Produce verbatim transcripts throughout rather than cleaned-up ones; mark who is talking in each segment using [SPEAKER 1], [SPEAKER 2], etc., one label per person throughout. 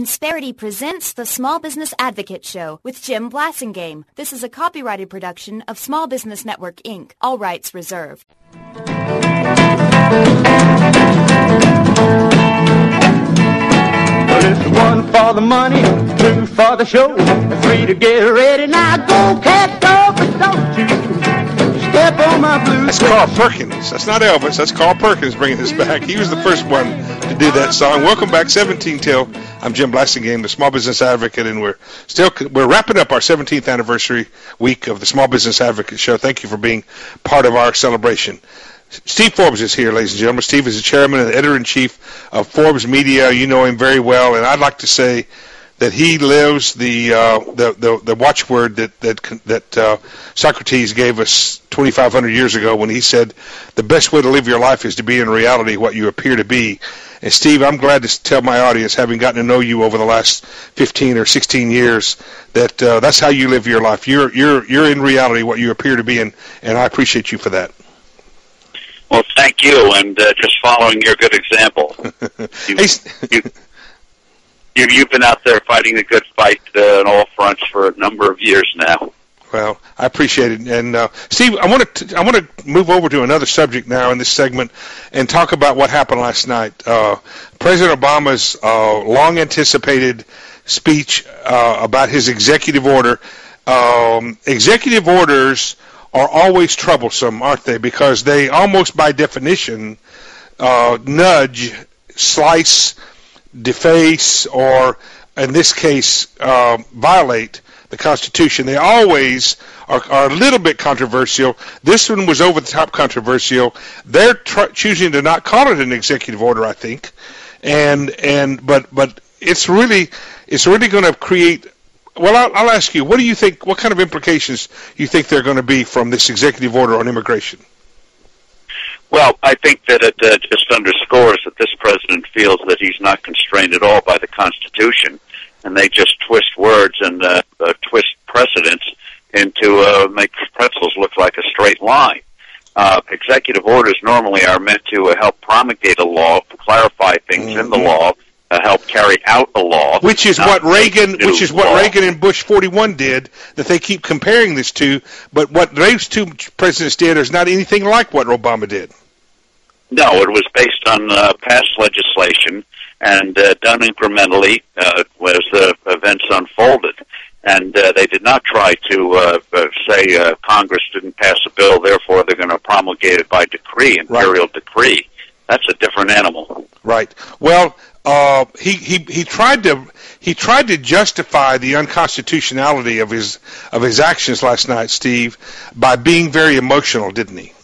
[SPEAKER 1] Insperity presents the Small Business Advocate Show with Jim Blasingame. This is a copyrighted production of Small Business Network, Incorporated. All rights reserved.
[SPEAKER 2] Well, it's one for the money, two for the show, three to get ready. Now go, cat, go, but don't you step on my blue.
[SPEAKER 3] That's Carl Perkins. That's not Elvis. That's Carl Perkins bringing us back. He was the first one to do that song. Welcome back, seventeen till. I'm Jim Blasingame, the Small Business Advocate, and we're still we're wrapping up our seventeenth anniversary week of the Small Business Advocate Show. Thank you for being part of our celebration. Steve Forbes is here, ladies and gentlemen. Steve is the chairman and editor-in-chief of Forbes Media. You know him very well, and I'd like to say that he lives the uh, the, the the watchword that that that uh, Socrates gave us twenty-five hundred years ago when he said, "The best way to live your life is to be in reality what you appear to be." And Steve, I'm glad to tell my audience, having gotten to know you over the last fifteen or sixteen years, that uh, that's how you live your life. You're you're you're in reality what you appear to be, and and I appreciate you for that.
[SPEAKER 4] Well, thank you, and uh, just following your good example. You,
[SPEAKER 3] hey,
[SPEAKER 4] you, you, you've been out there fighting a good fight uh, on all fronts for a number of years now.
[SPEAKER 3] Well, I appreciate it. And uh, Steve, I want to I want to move over to another subject now in this segment and talk about what happened last night. Uh, President Obama's uh, long-anticipated speech uh, about his executive order. Um, executive orders are always troublesome, aren't they? Because they almost by definition uh, nudge, slice, deface, or in this case uh, violate the Constitution. They always are, are a little bit controversial. This one was over the top controversial. They're tr- choosing to not call it an executive order, I think, and and but but it's really it's really going to create. Well, I'll, I'll ask you, what do you think? What kind of implications do you think there are going to be from this executive order on immigration?
[SPEAKER 4] Well, I think that it uh, just underscores that this president feels that he's not constrained at all by the Constitution, and they just twist words and uh, uh, twist precedents into uh, make pretzels look like a straight line. Uh, executive orders normally are meant to uh, help promulgate a law, clarify things mm-hmm. in the law, uh, help carry out the law.
[SPEAKER 3] Which is what Reagan, which is what law. Reagan and Bush forty-one did. That they keep comparing this to, but what those two presidents did is not anything like what Obama did.
[SPEAKER 4] No, it was based on uh, past legislation and uh, done incrementally uh, as the events unfolded. And uh, they did not try to uh, uh, say uh, Congress didn't pass a bill, therefore they're going to promulgate it by decree, imperial right. decree. That's a different animal.
[SPEAKER 3] Right. Well, uh, he, he he tried to he tried to justify the unconstitutionality of his of his actions last night, Steve, by being very emotional, didn't he?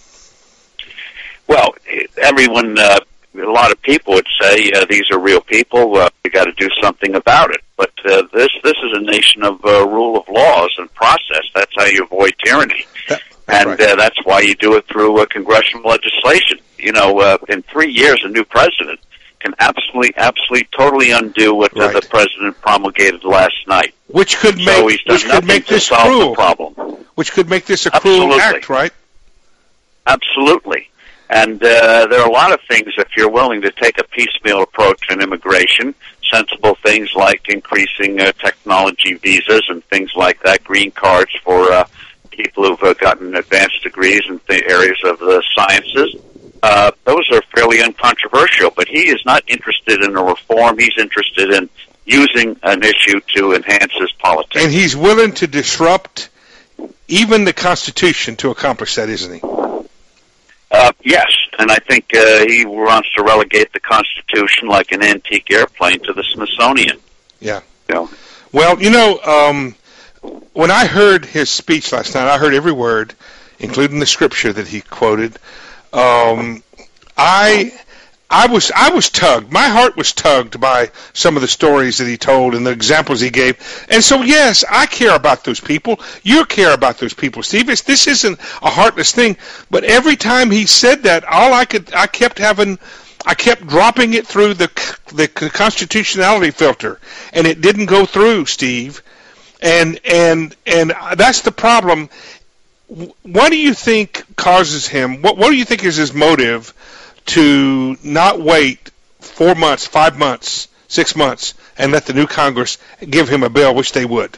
[SPEAKER 4] Well, everyone. Uh, A lot of people would say uh, these are real people. Uh, we got to do something about it. But uh, this this is a nation of uh, rule of laws and process. That's how you avoid tyranny,
[SPEAKER 3] that,
[SPEAKER 4] and
[SPEAKER 3] right.
[SPEAKER 4] uh, that's why you do it through uh, congressional legislation. You know, uh, in three years, a new president can absolutely, absolutely, totally undo what
[SPEAKER 3] right.
[SPEAKER 4] uh, the president promulgated last night.
[SPEAKER 3] Which could make
[SPEAKER 4] so he's done
[SPEAKER 3] which could make this cruel.
[SPEAKER 4] Problem.
[SPEAKER 3] Which could make this a
[SPEAKER 4] Absolutely.
[SPEAKER 3] cruel act, right?
[SPEAKER 4] Absolutely. And uh, there are a lot of things, if you're willing to take a piecemeal approach in immigration, sensible things like increasing uh, technology visas and things like that, green cards for uh, people who've uh, gotten advanced degrees in the areas of the sciences. Uh, those are fairly uncontroversial, but he is not interested in a reform. He's interested in using an issue to enhance his politics.
[SPEAKER 3] And he's willing to disrupt even the Constitution to accomplish that, isn't he?
[SPEAKER 4] Uh, yes, and I think uh, he wants to relegate the Constitution like an antique airplane to the Smithsonian.
[SPEAKER 3] Yeah.
[SPEAKER 4] You know?
[SPEAKER 3] Well, you know, um, when I heard his speech last night, I heard every word, including the scripture that he quoted. Um, I, I was, I was tugged. My heart was tugged by some of the stories that he told and the examples he gave. And so, yes, I care about those people. You care about those people, Steve. It's, this isn't a heartless thing. But every time he said that, all I could, I kept having, I kept dropping it through the the constitutionality filter, and it didn't go through, Steve. And and and that's the problem. What do you think causes him? What what do you think is his motive to not wait four months, five months, six months, and let the new Congress give him a bill, which they would?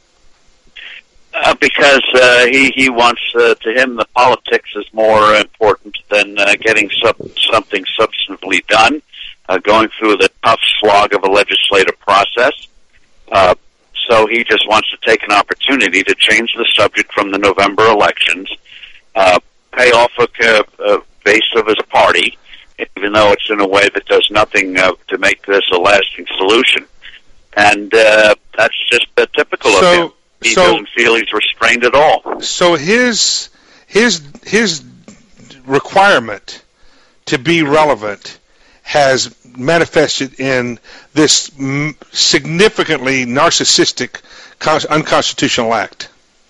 [SPEAKER 4] Uh, because uh, he he wants uh, to him the politics is more important than uh, getting sub- something substantively done. Uh, going through the tough slog of a legislative process. Uh, so he just wants to take an opportunity to change the subject from the November elections, uh, pay off a, a base of his party, even though it's in a way that does nothing uh, to make this a lasting solution. And uh, that's just uh, typical
[SPEAKER 3] so,
[SPEAKER 4] of him. He
[SPEAKER 3] so,
[SPEAKER 4] doesn't feel he's restrained at all.
[SPEAKER 3] So his his his requirement to be relevant has manifested in this m- significantly narcissistic, con- unconstitutional act.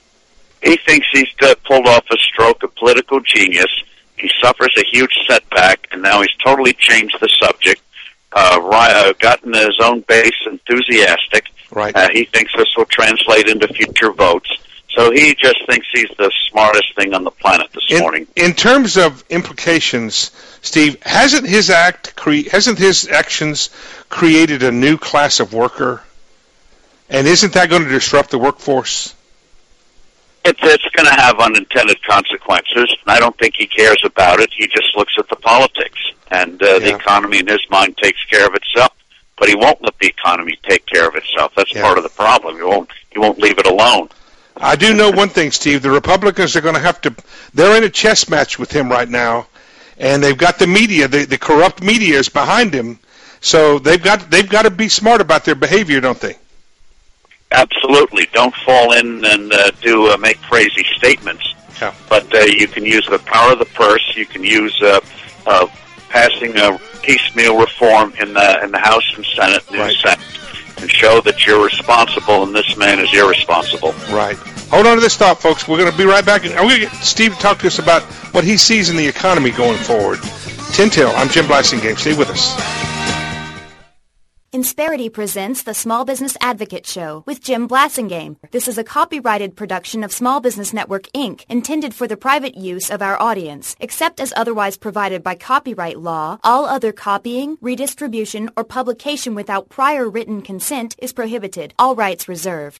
[SPEAKER 4] He thinks he's uh, pulled off a stroke of political genius. He suffers a huge setback, and now he's totally changed the subject, uh, ri- uh, gotten his own base enthusiastic.
[SPEAKER 3] Right.
[SPEAKER 4] Uh, he thinks this will translate into future votes. So he just thinks he's the smartest thing on the planet this
[SPEAKER 3] in,
[SPEAKER 4] morning.
[SPEAKER 3] In terms of implications, Steve, hasn't his act cre- hasn't his actions created a new class of worker? And isn't that going to disrupt the workforce?
[SPEAKER 4] It's, it's going to have unintended consequences, and I don't think he cares about it. He just looks at the politics, and uh,
[SPEAKER 3] Yeah.
[SPEAKER 4] the economy in his mind takes care of itself. But he won't let the economy take care of itself. That's
[SPEAKER 3] Yeah.
[SPEAKER 4] part of the problem. He won't. He won't leave it alone.
[SPEAKER 3] I do know one thing, Steve. The Republicans are going to have to. They're in a chess match with him right now, and they've got the media. The, the corrupt media is behind him, so they've got they've got to be smart about their behavior, don't they?
[SPEAKER 4] Absolutely. Don't fall in and uh, do uh, make crazy statements.
[SPEAKER 3] Yeah.
[SPEAKER 4] But uh, you can use the power of the purse. You can use uh, uh, passing a piecemeal reform in the in the House and Senate, new
[SPEAKER 3] Right.
[SPEAKER 4] Senate, and show that you're responsible, and this man is irresponsible.
[SPEAKER 3] Right. Hold on to this thought, folks. We're going to be right back. And we're going to get Steve to talk to us about what he sees in the economy going forward. ten till. I'm Jim Blasingame. Stay with us.
[SPEAKER 1] Insperity presents the Small Business Advocate Show with Jim Blasingame. This is a copyrighted production of Small Business Network, Incorporated, intended for the private use of our audience. Except as otherwise provided by copyright law, all other copying, redistribution, or publication without prior written consent is prohibited. All rights reserved.